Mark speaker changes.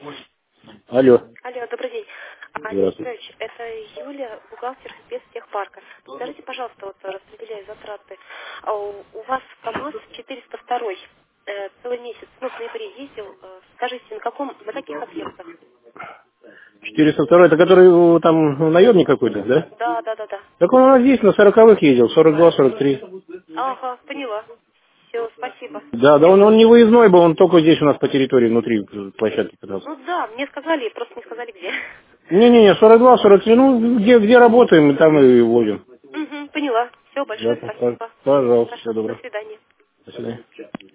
Speaker 1: Алло.
Speaker 2: Алло, добрый день. Олег
Speaker 1: Здравствуйте.
Speaker 2: Петрович, это Юлия, бухгалтер спецтехпарка. Скажите, пожалуйста, вот распределяя затраты, у вас КАМАЗ 402 целый месяц, ну, в ноябре ездил. Скажите, на каких объектах?
Speaker 1: 402, это который там наемник какой-то, да?
Speaker 2: Да, да, да, да.
Speaker 1: Так он у нас здесь на 40-х ездил, 42, 43.
Speaker 2: Ага, поняла. Все, спасибо.
Speaker 1: Да, да, он не выездной был, он только здесь у нас по территории, внутри площадки катался.
Speaker 2: Ну да, мне сказали, просто не сказали где.
Speaker 1: Не-не-не, 42, 43, ну, где работаем, мы там и возим.
Speaker 2: Угу, поняла. Все,
Speaker 1: Да,
Speaker 2: большое спасибо.
Speaker 1: пожалуйста, всего
Speaker 2: Хорошо, до
Speaker 1: доброго.
Speaker 2: свидания.
Speaker 1: До свидания.